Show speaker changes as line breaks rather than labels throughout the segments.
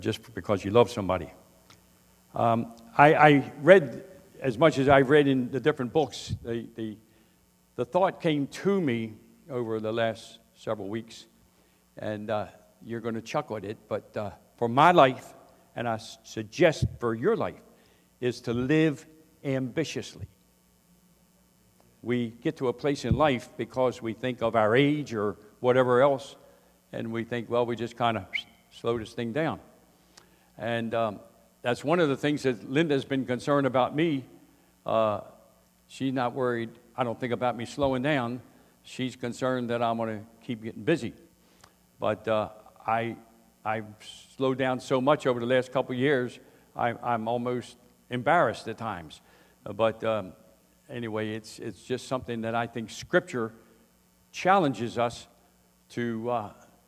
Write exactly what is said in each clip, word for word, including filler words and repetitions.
just because you love somebody. Um, I, I read, as much as I've read in the different books, the, the, the thought came to me over the last several weeks, and uh, you're going to chuckle at it, but uh, for my life, and I suggest for your life, is to live ambitiously. We get to a place in life because we think of our age or whatever else, and we think, well, we just kind of slow this thing down. And um, that's one of the things that Linda's been concerned about me. Uh, she's not worried, I don't think, about me slowing down. She's concerned that I'm going to keep getting busy. But uh, I, I've slowed down so much over the last couple of years, I, I'm almost embarrassed at times. Uh, but um, anyway, it's, it's just something that I think Scripture challenges us to uh,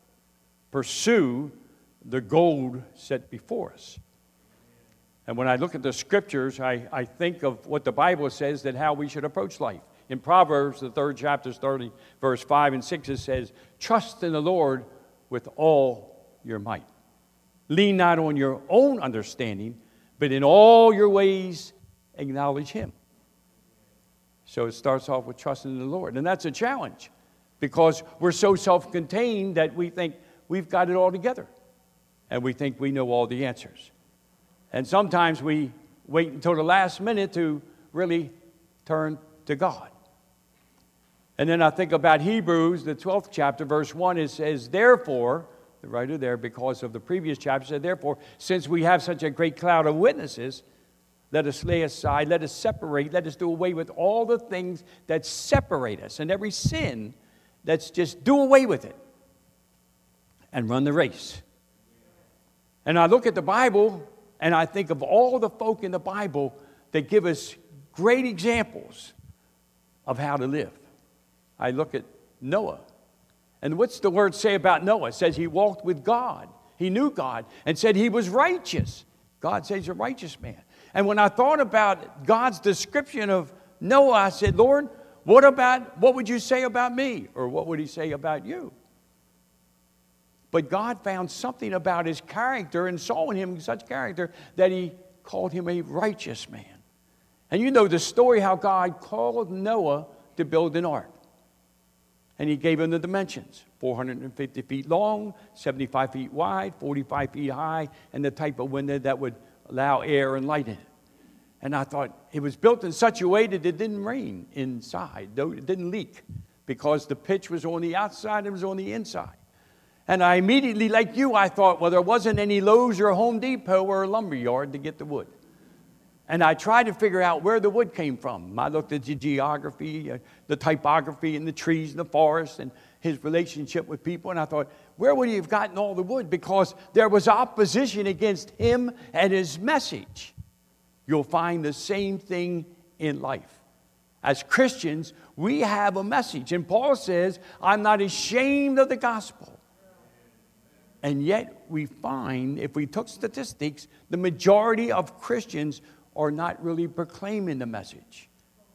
pursue the goal set before us. And when I look at the Scriptures, I, I think of what the Bible says, that how we should approach life. In Proverbs, the third chapter, thirty, verse five and six, it says, "Trust in the Lord with all your might. Lean not on your own understanding, but in all your ways acknowledge Him." So it starts off with trusting in the Lord. And that's a challenge, because we're so self-contained that we think we've got it all together. And we think we know all the answers. And sometimes we wait until the last minute to really turn to God. And then I think about Hebrews, the twelfth chapter, verse one. It says, "Therefore," the writer there, because of the previous chapter, said, "Therefore, since we have such a great cloud of witnesses, let us lay aside, let us separate, let us do away with all the things that separate us, and every sin. Let's just do away with it and run the race." And I look at the Bible, and I think of all the folk in the Bible that give us great examples of how to live. I look at Noah. And what's the word say about Noah? It says he walked with God. He knew God and said he was righteous. God says he's a righteous man. And when I thought about God's description of Noah, I said, Lord, what about, what would you say about me? Or what would he say about you? But God found something about his character and saw in him such character that he called him a righteous man. And you know the story how God called Noah to build an ark. And he gave him the dimensions: four hundred fifty feet long, seventy-five feet wide, forty-five feet high, and the type of window that would allow air and light in it. And I thought it was built in such a way that it didn't rain inside. It didn't leak, because the pitch was on the outside and it was on the inside. And I immediately, like you, I thought, well, there wasn't any Lowe's or Home Depot or a lumber yard to get the wood. And I tried to figure out where the wood came from. I looked at the geography, uh, the typography, and the trees and the forest, and his relationship with people. And I thought, where would he have gotten all the wood? Because there was opposition against him and his message. You'll find the same thing in life. As Christians, we have a message. And Paul says, I'm not ashamed of the gospel. And yet we find, if we took statistics, the majority of Christians are not really proclaiming the message.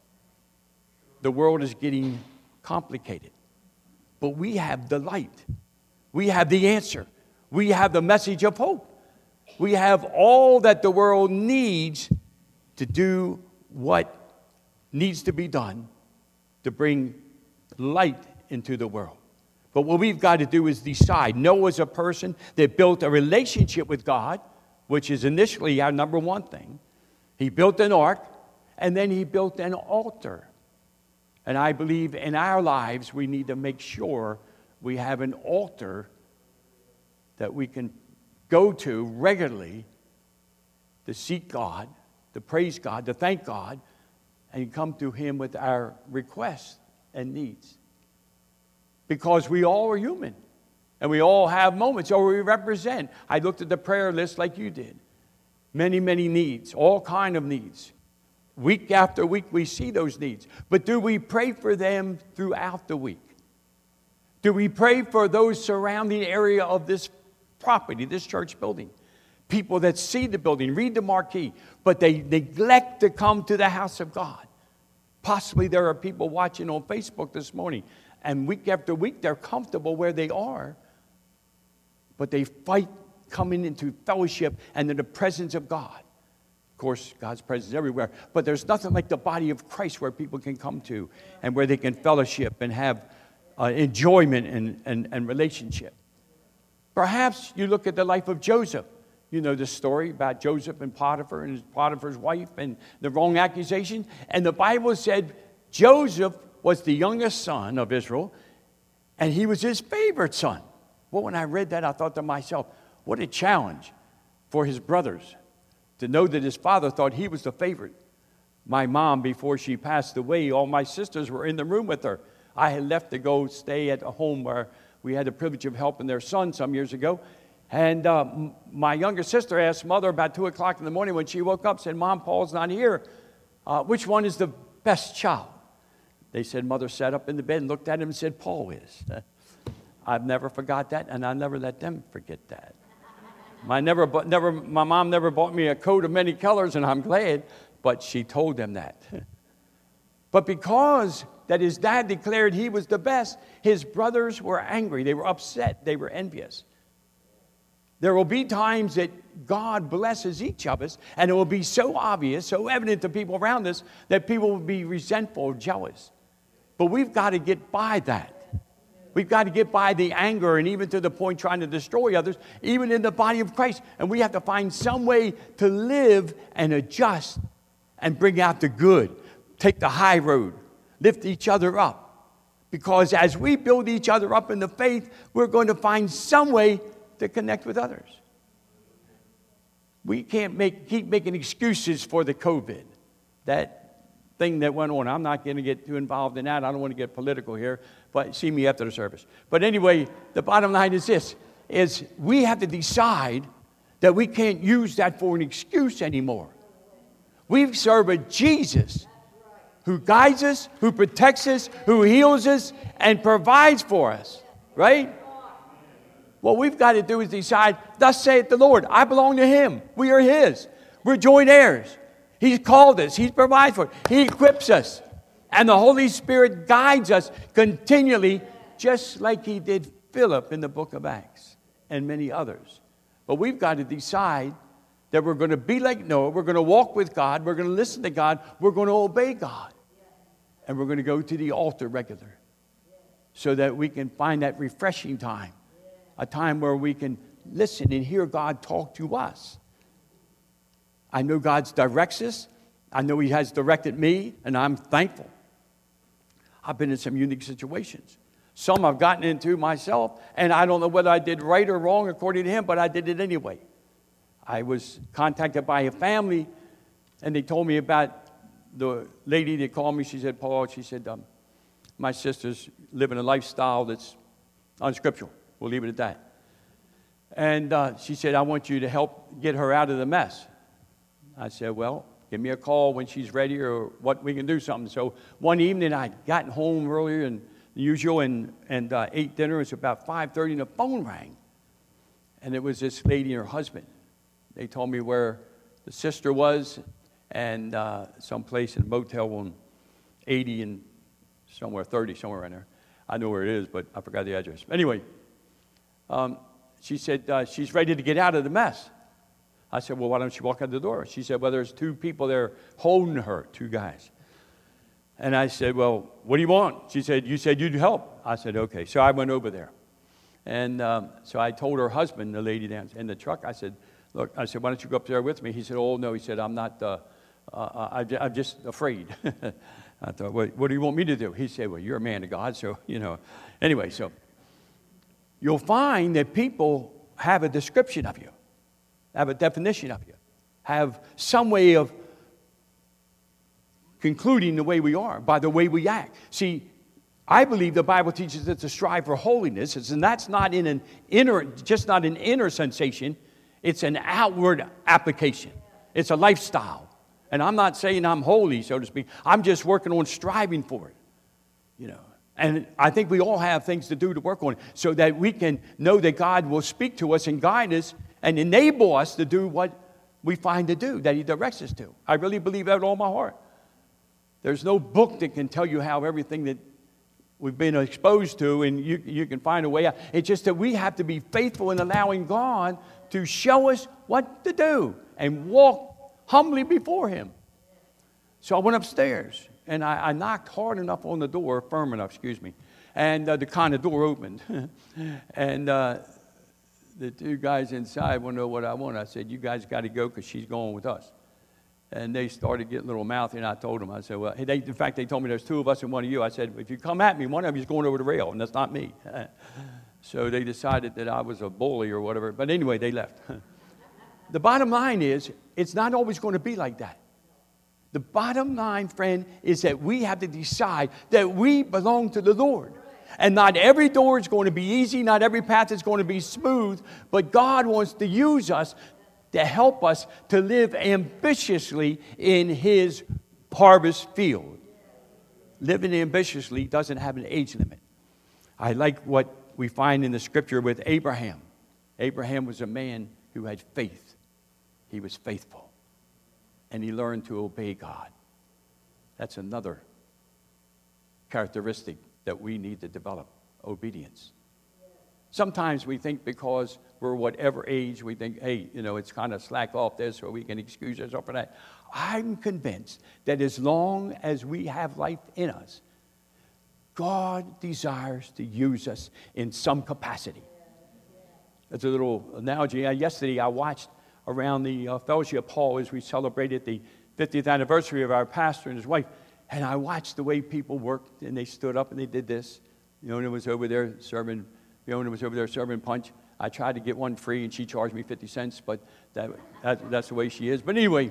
The world is getting complicated. But we have the light. We have the answer. We have the message of hope. We have all that the world needs to do what needs to be done to bring light into the world. But what we've got to do is decide. Noah's a person that built a relationship with God, which is initially our number one thing. He built an ark, and then he built an altar. And I believe in our lives we need to make sure we have an altar that we can go to regularly to seek God, to praise God, to thank God, and come to Him with our requests and needs. Because we all are human, and we all have moments, or we represent. I looked at the prayer list like you did. Many, many needs, all kind of needs. Week after week, we see those needs. But do we pray for them throughout the week? Do we pray for those surrounding area of this property, this church building? People that see the building, read the marquee, but they neglect to come to the house of God. Possibly there are people watching on Facebook this morning, and week after week, they're comfortable where they are, but they fight coming into fellowship and in the presence of God. Of course, God's presence is everywhere, but there's nothing like the body of Christ where people can come to and where they can fellowship and have uh, enjoyment and, and, and relationship. Perhaps you look at the life of Joseph. You know the story about Joseph and Potiphar and Potiphar's wife and the wrong accusation. And the Bible said Joseph was the youngest son of Israel, and he was his favorite son. Well, when I read that, I thought to myself, what a challenge for his brothers to know that his father thought he was the favorite. My mom, before she passed away, all my sisters were in the room with her. I had left to go stay at a home where we had the privilege of helping their son some years ago. And uh, m- my younger sister asked Mother about two o'clock in the morning when she woke up, said, Mom, Paul's not here. Uh, which one is the best child? They said, Mother sat up in the bed and looked at him and said, Paul is. I've never forgot that, and I never let them forget that. My, never, never, my mom never bought me a coat of many colors, and I'm glad, but she told them that. But because that his dad declared he was the best, his brothers were angry. They were upset. They were envious. There will be times that God blesses each of us, and it will be so obvious, so evident to people around us, that people will be resentful or jealous. But we've got to get by that. We've got to get by the anger and even to the point trying to destroy others, even in the body of Christ. And we have to find some way to live and adjust and bring out the good. Take the high road. Lift each other up. Because as we build each other up in the faith, we're going to find some way to connect with others. We can't make, keep making excuses for the COVID. That thing that went on. I'm not going to get too involved in that. I don't want to get political here, but see me after the service. But anyway, the bottom line is this, is we have to decide that we can't use that for an excuse anymore. We serve a Jesus who guides us, who protects us, who heals us, and provides for us, right? What we've got to do is decide, thus saith the Lord, I belong to him. We are his. We're joint heirs. He's called us. He's provided for us. He equips us. And the Holy Spirit guides us continually, just like he did Philip in the book of Acts and many others. But we've got to decide that we're going to be like Noah. We're going to walk with God. We're going to listen to God. We're going to obey God. And we're going to go to the altar regular so that we can find that refreshing time, a time where we can listen and hear God talk to us. I know God's directs us. I know he has directed me, and I'm thankful. I've been in some unique situations. Some I've gotten into myself, and I don't know whether I did right or wrong according to him, but I did it anyway. I was contacted by a family, and they told me about the lady that called me. She said, Paul, she said, um, my sister's living a lifestyle that's unscriptural. We'll leave it at that. And uh, she said, I want you to help get her out of the mess. I said, well, give me a call when she's ready or what we can do something. So one evening I'd gotten home earlier than usual and, and uh, ate dinner. It was about five thirty and the phone rang. And it was this lady and her husband. They told me where the sister was and uh, someplace in a motel on eighty and somewhere thirty, somewhere around there. I know where it is, but I forgot the address. Anyway, um, she said uh, she's ready to get out of the mess. I said, well, why don't you walk out the door? She said, well, there's two people there holding her, two guys. And I said, well, what do you want? She said, you said you'd help. I said, okay. So I went over there. And um, so I told her husband, the lady down in the truck, I said, look, I said, why don't you go up there with me? He said, oh, no. He said, I'm not, uh, uh, I, I'm just afraid. I thought, well, what do you want me to do? He said, well, you're a man of God, so, you know. Anyway, so you'll find that people have a description of you. Have a definition of you, have some way of concluding the way we are by the way we act. See, I believe the Bible teaches us to strive for holiness, and that's not in an inner, just not an inner sensation. It's an outward application. It's a lifestyle. And I'm not saying I'm holy, so to speak. I'm just working on striving for it, you know. And I think we all have things to do to work on it so that we can know that God will speak to us and guide us and enable us to do what we find to do, that he directs us to. I really believe that with all my heart. There's no book that can tell you how everything that we've been exposed to, and you, you can find a way out. It's just that we have to be faithful in allowing God to show us what to do and walk humbly before him. So I went upstairs, and I, I knocked hard enough on the door, firm enough, excuse me, and uh, the kind of door opened. and uh, the two guys inside want to know what I want. I said, you guys got to go because she's going with us. And they started getting a little mouthy, and I told them, I said, well, they, in fact, they told me there's two of us and one of you. I said, if you come at me, one of you is going over the rail, and that's not me. So they decided that I was a bully or whatever. But anyway, they left. The bottom line is, it's not always going to be like that. The bottom line, friend, is that we have to decide that we belong to the Lord. And not every door is going to be easy. Not every path is going to be smooth. But God wants to use us to help us to live ambitiously in his harvest field. Living ambitiously doesn't have an age limit. I like what we find in the scripture with Abraham. Abraham was a man who had faith. He was faithful. And he learned to obey God. That's another characteristic that we need to develop, obedience. Sometimes we think because we're whatever age, we think, hey, you know, it's kind of slack off this or we can excuse ourselves for that. I'm convinced that as long as we have life in us, God desires to use us in some capacity. That's a little analogy. Uh, yesterday I watched around the uh, Fellowship Hall as we celebrated the fiftieth anniversary of our pastor and his wife. And I watched the way people worked, and they stood up and they did this. Fiona was over there serving, Fiona was over there serving punch. I tried to get one free, and she charged me fifty cents, but that, that that's the way she is. But anyway,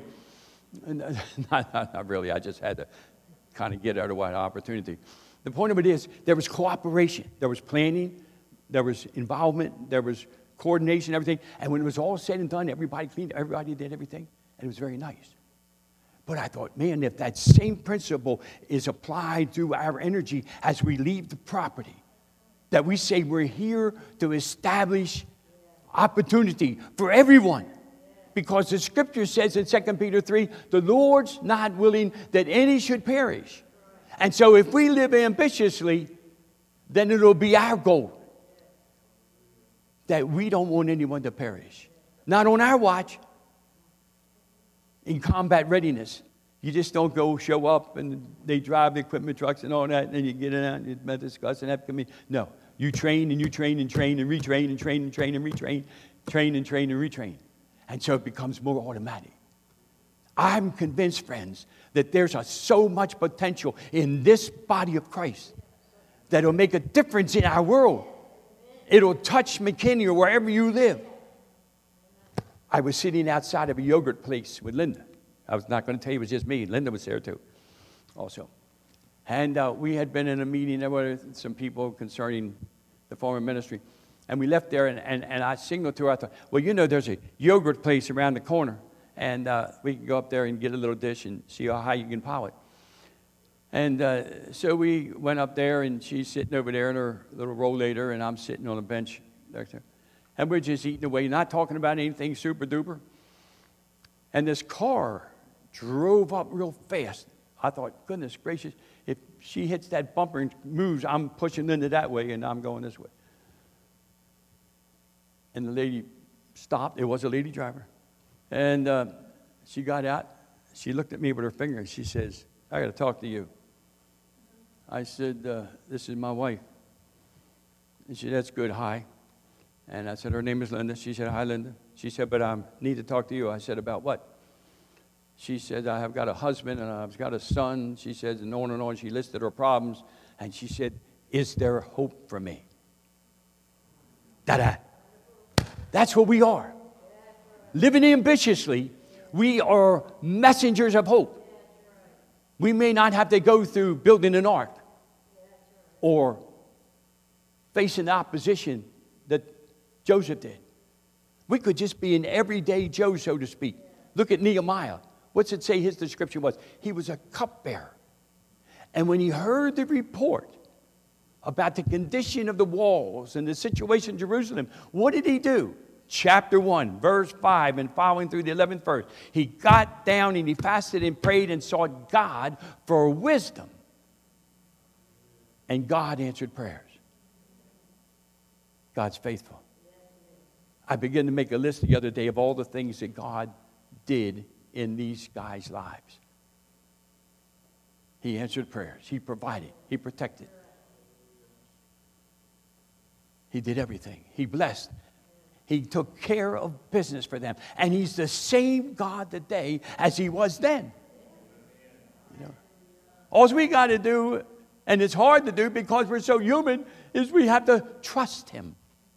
not, not, not really. I just had to kind of get out of what opportunity. The point of it is, there was cooperation. There was planning. There was involvement. There was coordination, everything. And when it was all said and done, everybody cleaned, everybody did everything, and it was very nice. But I thought, man, if that same principle is applied through our energy as we leave the property, that we say we're here to establish opportunity for everyone. Because the scripture says in Second Peter three, the Lord's not willing that any should perish. And so if we live ambitiously, then it'll be our goal that we don't want anyone to perish. Not on our watch. In combat readiness, you just don't go show up and they drive the equipment trucks and all that, and then you get in out and you discuss and have committee. No, you train and you train and train and retrain and train and train and retrain, train and train and retrain. And so it becomes more automatic. I'm convinced, friends, that there's a, so much potential in this body of Christ that will make a difference in our world. It'll touch McKinney or wherever you live. I was sitting outside of a yogurt place with Linda. I was not going to tell you it was just me. Linda was there too, also. And uh, we had been in a meeting. There were some people concerning the former ministry. And we left there, and, and, and I signaled to her. I thought, well, you know, there's a yogurt place around the corner. And uh, we can go up there and get a little dish and see how high you can pile it. And uh, so we went up there, and she's sitting over there in her little rollator, and I'm sitting on a bench there. And we're just eating away, not talking about anything super duper. And this car drove up real fast. I thought, goodness gracious, if she hits that bumper and moves, I'm pushing Linda that way and I'm going this way. And the lady stopped. It was a lady driver. And uh, she got out. She looked at me with her finger and she says, I got to talk to you. I said, uh, this is my wife. And she said, that's good. Hi. And I said, her name is Linda. She said, hi, Linda. She said, but I need to talk to you. I said, about what? She said, I have got a husband and I've got a son. She said, and on and on. She listed her problems. And she said, is there hope for me? Da-da. That's what we are. Living ambitiously, we are messengers of hope. We may not have to go through building an ark or facing the opposition that Joseph did. We could just be an everyday Joe, so to speak. Look at Nehemiah. What's it say his description was? He was a cupbearer. And when he heard the report about the condition of the walls and the situation in Jerusalem, what did he do? Chapter one, verse five, and following through the eleventh verse. He got down and he fasted and prayed and sought God for wisdom. And God answered prayers. God's faithful. I began to make a list the other day of all the things that God did in these guys' lives. He answered prayers. He provided. He protected. He did everything. He blessed. He took care of business for them. And he's the same God today as he was then. You know, all we got to do, and it's hard to do because we're so human, is we have to trust him.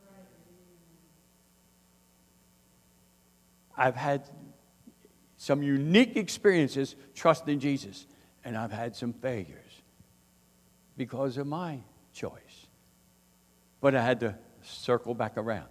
I've had some unique experiences trusting Jesus, and I've had some failures because of my choice. But I had to circle back around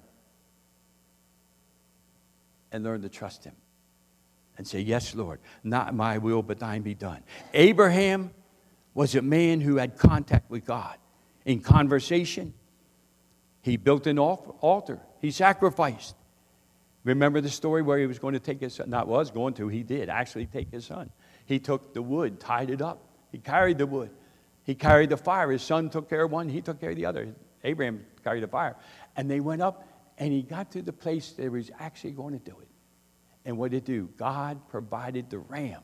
and learn to trust him and say, yes, Lord, not my will, but thine be done. Abraham was a man who had contact with God. In conversation, he built an altar. He sacrificed. Remember the story where he was going to take his son? Not was going to, he did actually take his son. He took the wood, tied it up. He carried the wood. He carried the fire. His son took care of one. He took care of the other. Abraham carried the fire. And they went up, and he got to the place that he was actually going to do it. And what did it do? God provided the ram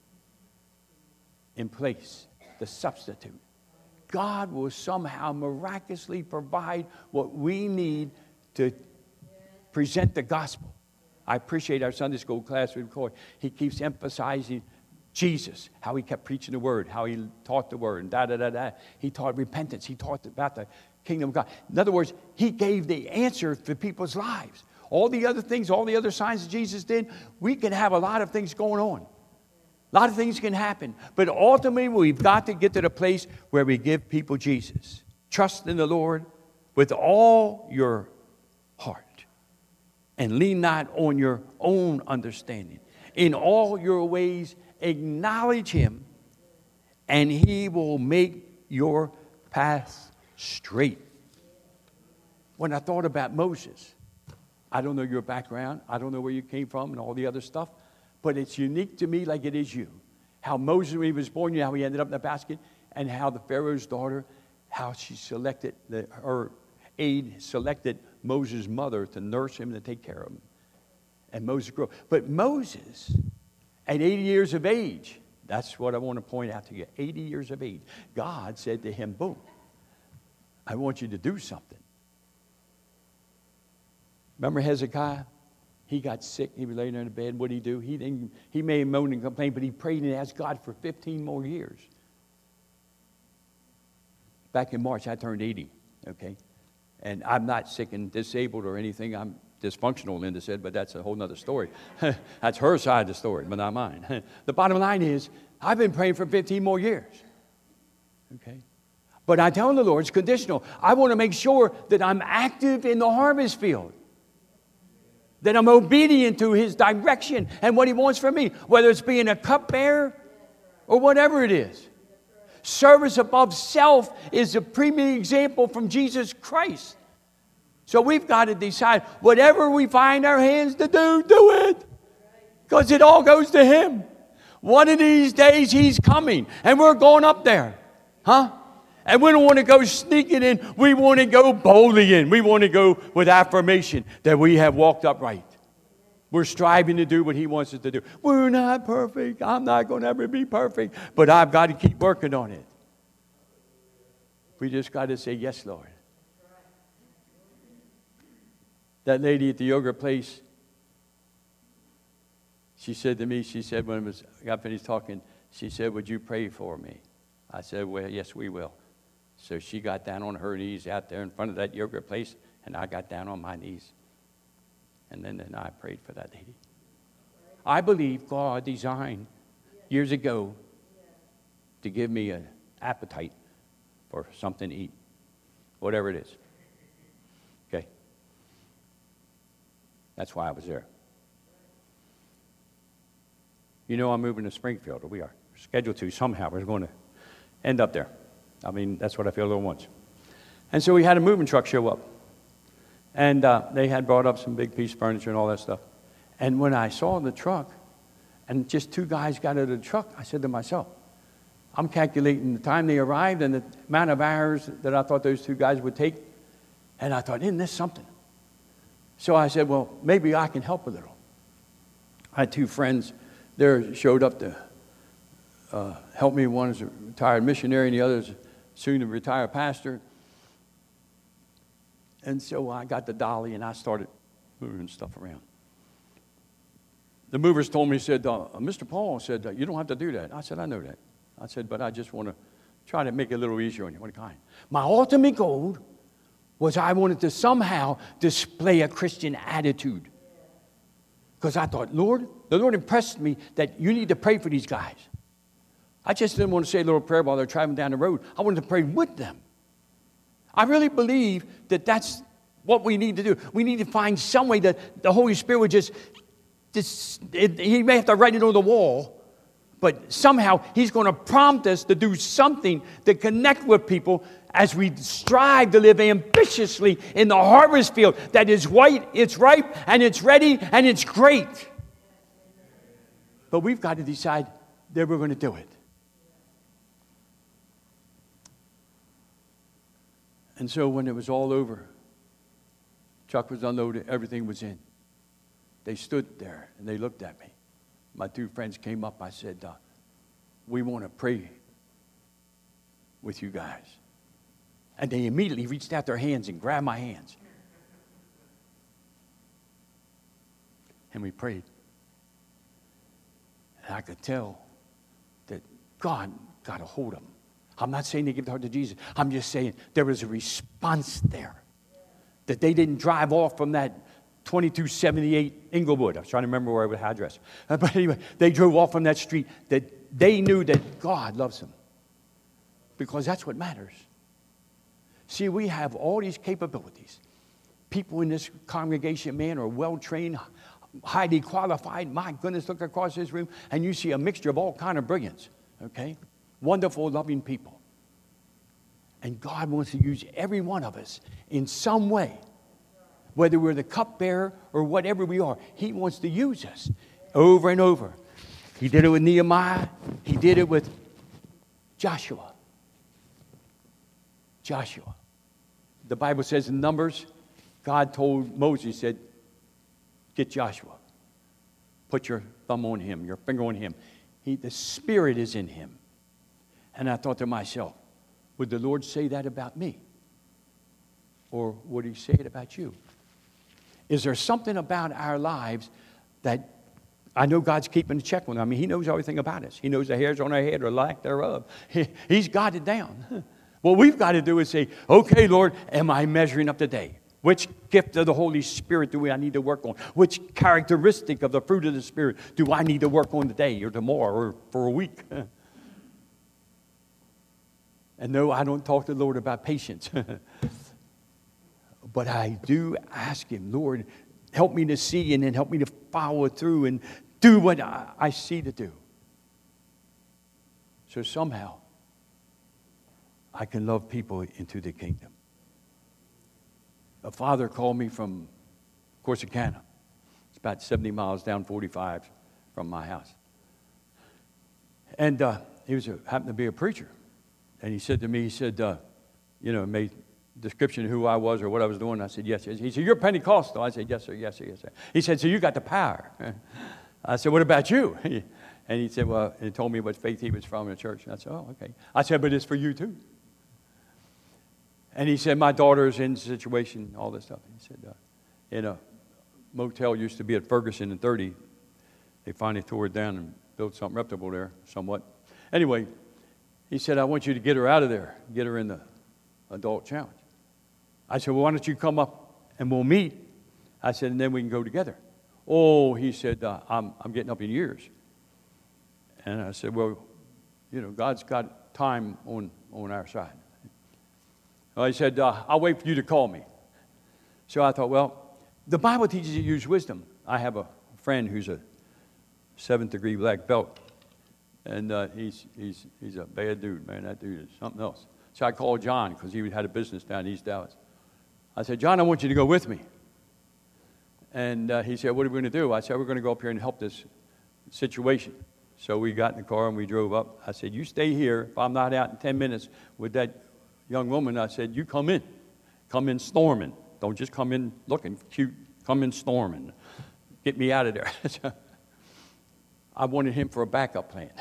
in place, the substitute. God will somehow miraculously provide what we need to present the gospel. I appreciate our Sunday school class with Corey. He keeps emphasizing Jesus, how he kept preaching the word, how he taught the word, and da da da da. He taught repentance. He taught about the kingdom of God. In other words, he gave the answer for people's lives. All the other things, all the other signs that Jesus did, we can have a lot of things going on. A lot of things can happen. But ultimately, we've got to get to the place where we give people Jesus. Trust in the Lord with all your heart. And lean not on your own understanding. In all your ways, acknowledge him, and he will make your path straight. When I thought about Moses, I don't know your background, I don't know where you came from and all the other stuff, but it's unique to me like it is you. How Moses, when he was born, you know, how he ended up in the basket, and how the Pharaoh's daughter, how she selected, the, her aide selected Moses' mother to nurse him and to take care of him. And Moses grew up. But Moses, at eighty years of age, that's what I want to point out to you, eighty years of age, God said to him, boom, I want you to do something. Remember Hezekiah? He got sick. He was laying in the bed. What did he do? He didn't. He may have moaned and complained, but he prayed and asked God for fifteen more years. Back in March, I turned eighty, okay? And I'm not sick and disabled or anything. I'm dysfunctional, Linda said, but that's a whole other story. That's her side of the story, but not mine. The bottom line is, I've been praying for fifteen more years, okay? But I tell the Lord, it's conditional. I want to make sure that I'm active in the harvest field. That I'm obedient to his direction and what he wants from me, whether it's being a cupbearer or whatever it is. Service above self is a premier example from Jesus Christ. So we've got to decide, whatever we find our hands to do, do it. Because it all goes to him. One of these days he's coming and we're going up there. Huh? And we don't want to go sneaking in. We want to go boldly in. We want to go with affirmation that we have walked upright. We're striving to do what he wants us to do. We're not perfect. I'm not going to ever be perfect. But I've got to keep working on it. We just got to say, yes, Lord. That lady at the yoga place, she said to me, she said when I was, got finished talking, she said, would you pray for me? I said, well, yes, we will. So she got down on her knees out there in front of that yoga place, and I got down on my knees. And then, then I prayed for that lady. I believe God designed years ago to give me an appetite for something to eat, whatever it is. Okay? That's why I was there. You know I'm moving to Springfield, or we are scheduled to somehow. We're going to end up there. I mean, that's what I feel a little once. And so we had a moving truck show up. And uh, they had brought up some big piece of furniture and all that stuff. And when I saw the truck, and just two guys got out of the truck, I said to myself, I'm calculating the time they arrived and the amount of hours that I thought those two guys would take. And I thought, isn't this something? So I said, well, maybe I can help a little. I had two friends there showed up to uh, help me. One is a retired missionary and the other is soon to retire pastor. And so I got the dolly and I started moving stuff around. The movers told me, said, uh, Mister Paul said, uh, you don't have to do that. I said, I know that. I said, but I just want to try to make it a little easier on you. What kind? My ultimate goal was I wanted to somehow display a Christian attitude. Because I thought, Lord, the Lord impressed me that you need to pray for these guys. I just didn't want to say a little prayer while they're traveling down the road. I wanted to pray with them. I really believe that that's what we need to do. We need to find some way that the Holy Spirit would just, just it, he may have to write it on the wall, but somehow he's going to prompt us to do something to connect with people as we strive to live ambitiously in the harvest field that is white, it's ripe, and it's ready, and it's great. But we've got to decide that we're going to do it. And so when it was all over, truck was unloaded, everything was in. They stood there and they looked at me. My two friends came up. I said, uh, we want to pray with you guys. And they immediately reached out their hands and grabbed my hands. And we prayed. And I could tell that God got a hold of them. I'm not saying they gave their heart to Jesus. I'm just saying there was a response there. That they didn't drive off from that twenty-two seventy-eight Inglewood. I was trying to remember where I would address. But anyway, they drove off from that street. That they knew that God loves them. Because that's what matters. See, we have all these capabilities. People in this congregation, man, are well-trained, highly qualified. My goodness, look across this room, and you see a mixture of all kind of brilliance. Okay? Wonderful, loving people. And God wants to use every one of us in some way. Whether we're the cupbearer or whatever we are, He wants to use us over and over. He did it with Nehemiah. He did it with Joshua. Joshua. The Bible says in Numbers, God told Moses, He said, get Joshua. Put your thumb on him, your finger on him. He, the Spirit is in him. And I thought to myself, would the Lord say that about me? Or would He say it about you? Is there something about our lives that I know God's keeping a check on? I mean, He knows everything about us. He knows the hairs on our head or lack thereof. He, he's got it down. What we've got to do is say, okay, Lord, am I measuring up today? Which gift of the Holy Spirit do I need to work on? Which characteristic of the fruit of the Spirit do I need to work on today or tomorrow or for a week? And no, I don't talk to the Lord about patience. But I do ask Him, Lord, help me to see and then help me to follow through and do what I, I see to do. So somehow, I can love people into the kingdom. A father called me from Corsicana. It's about seventy miles down forty-five from my house. And uh, he was a, happened to be a preacher. And he said to me, he said, uh, you know, made description of who I was or what I was doing. I said, yes. He said, you're Pentecostal. I said, yes, sir, yes, sir, yes, sir. He said, so you got the power. I said, what about you? And he said, well, he told me what faith he was from in the church. And I said, oh, okay. I said, but it's for you too. And he said, my daughter's in the situation, all this stuff. He said, uh, in a motel used to be at Ferguson in thirty. They finally tore it down and built something reputable there, somewhat. Anyway, he said, I want you to get her out of there, get her in the adult challenge. I said, well, why don't you come up and we'll meet? I said, and then we can go together. Oh, he said, uh, I'm, I'm getting up in years. And I said, well, you know, God's got time on, on our side. Well, he said, uh, I'll wait for you to call me. So I thought, well, the Bible teaches you to use wisdom. I have a friend who's a seventh degree black belt. And uh, he's, he's, he's a bad dude, man. That dude is something else. So I called John because he had a business down in East Dallas. I said, John, I want you to go with me. And uh, he said, what are we going to do? I said, we're going to go up here and help this situation. So we got in the car and we drove up. I said, you stay here. If I'm not out in ten minutes with that young woman, I said, you come in. Come in storming. Don't just come in looking cute. come in storming. Get me out of there. I wanted him for a backup plan.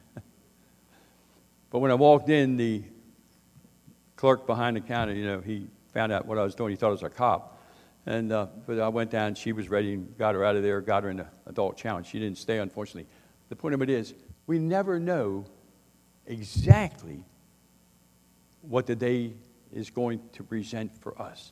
But when I walked in, the clerk behind the counter, you know, he found out what I was doing. He thought I was a cop. And uh, but I went down. She was ready and got her out of there, got her in the adult challenge. She didn't stay, unfortunately. The point of it is, we never know exactly what the day is going to present for us.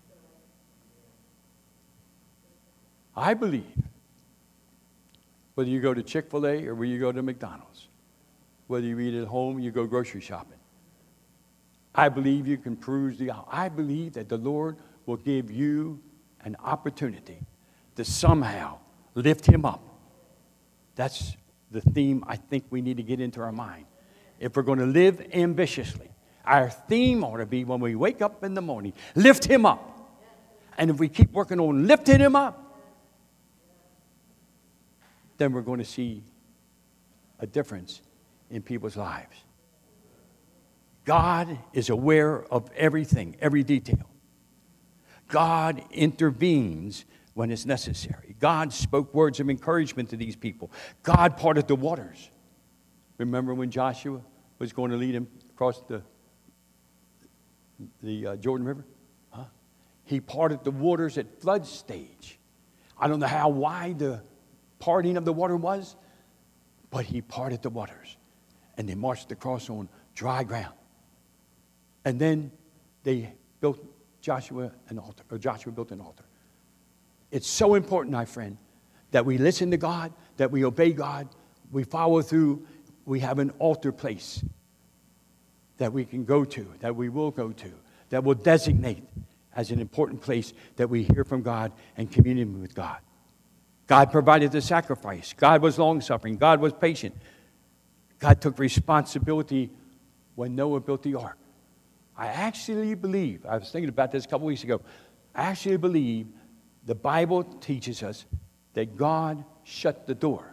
I believe whether you go to Chick-fil-A or whether you go to McDonald's, whether you eat at home or you go grocery shopping, I believe you can peruse the aisle. I believe that the Lord will give you an opportunity to somehow lift him up. That's the theme I think we need to get into our mind. If we're going to live ambitiously, our theme ought to be when we wake up in the morning, lift him up. And if we keep working on lifting him up, then we're going to see a difference in people's lives. God is aware of everything, every detail. God intervenes when it's necessary. God spoke words of encouragement to these people. God parted the waters. Remember when Joshua was going to lead him across the, the uh, Jordan River? Huh? He parted the waters at flood stage. I don't know how wide the parting of the water was, but he parted the waters. And they marched across on dry ground. And then they built Joshua an altar, or Joshua built an altar. It's so important, my friend, that we listen to God, that we obey God, we follow through, we have an altar place that we can go to, that we will go to, that will designate as an important place that we hear from God and communion with God. God provided the sacrifice. God was long-suffering. God was patient. God took responsibility when Noah built the ark. I actually believe, I was thinking about this a couple weeks ago, I actually believe the Bible teaches us that God shut the door.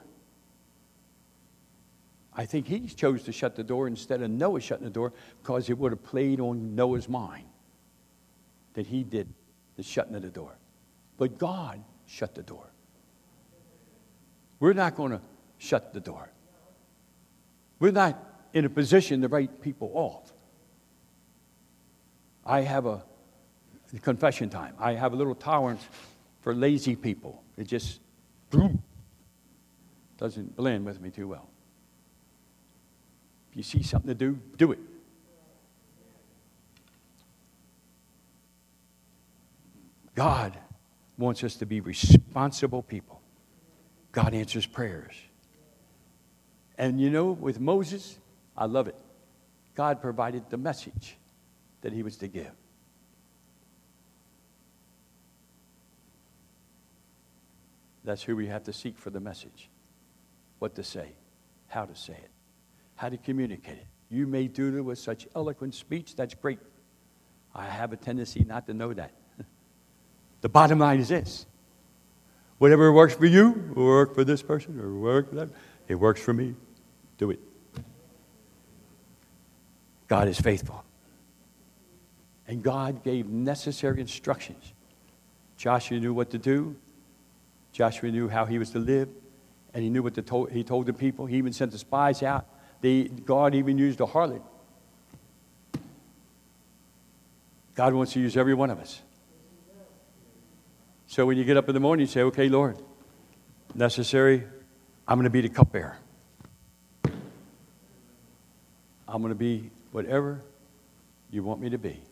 I think he chose to shut the door instead of Noah shutting the door because it would have played on Noah's mind that he did the shutting of the door. But God shut the door. We're not going to shut the door. We're not in a position to write people off. I have a confession time. I have a little tolerance for lazy people. It just boom, doesn't blend with me too well. If you see something to do, do it. God wants us to be responsible people. God answers prayers. And you know, with Moses, I love it. God provided the message that he was to give. That's who we have to seek for the message. What to say, how to say it, how to communicate it. You may do it with such eloquent speech, that's great. I have a tendency not to know that. The bottom line is this. Whatever works for you, will work for this person, or work for that. It works for me. Do it. God is faithful. And God gave necessary instructions. Joshua knew what to do. Joshua knew how he was to live. And he knew what to to- he told the people. He even sent the spies out. They, God even used a harlot. God wants to use every one of us. So when you get up in the morning, you say, okay, Lord, necessary, I'm going to be the cupbearer. I'm going to be whatever you want me to be.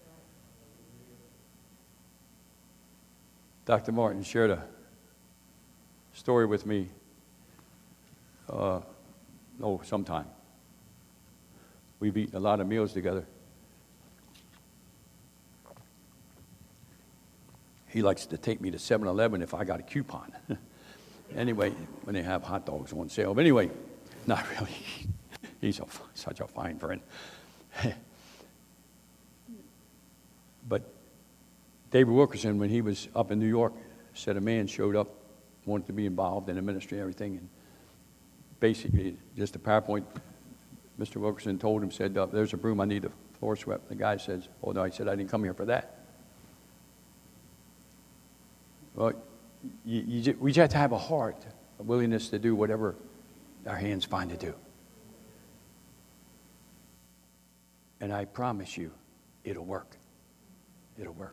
Doctor Martin shared a story with me, uh, oh, sometime. We've eaten a lot of meals together. He likes to take me to seven eleven if I got a coupon. Anyway, when they have hot dogs on sale. But anyway, not really. He's a, such a fine friend. But David Wilkerson, when he was up in New York, said a man showed up, wanted to be involved in the ministry and everything. And basically, just a PowerPoint, Mister Wilkerson told him, said, uh, there's a broom, I need the floor swept. The guy says, oh no, he said, I didn't come here for that. Well, you, you, ju- we just have to have a heart, a willingness to do whatever our hands find to do. And I promise you, it'll work. It'll work.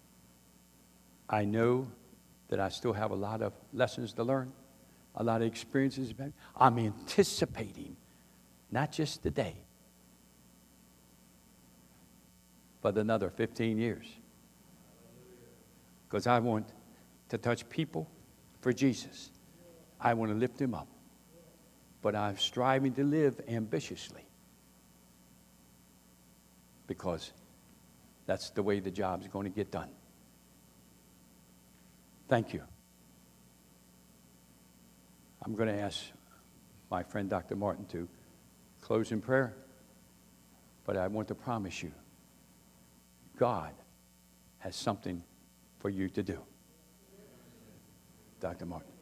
I know that I still have a lot of lessons to learn, a lot of experiences. I'm anticipating not just today, but another fifteen years. Because I want to touch people for Jesus. I want to lift them up. But I'm striving to live ambitiously. Because that's the way the job is going to get done. Thank you. I'm going to ask my friend Doctor Martin to close in prayer. But I want to promise you, God has something for you to do. Doctor Martin.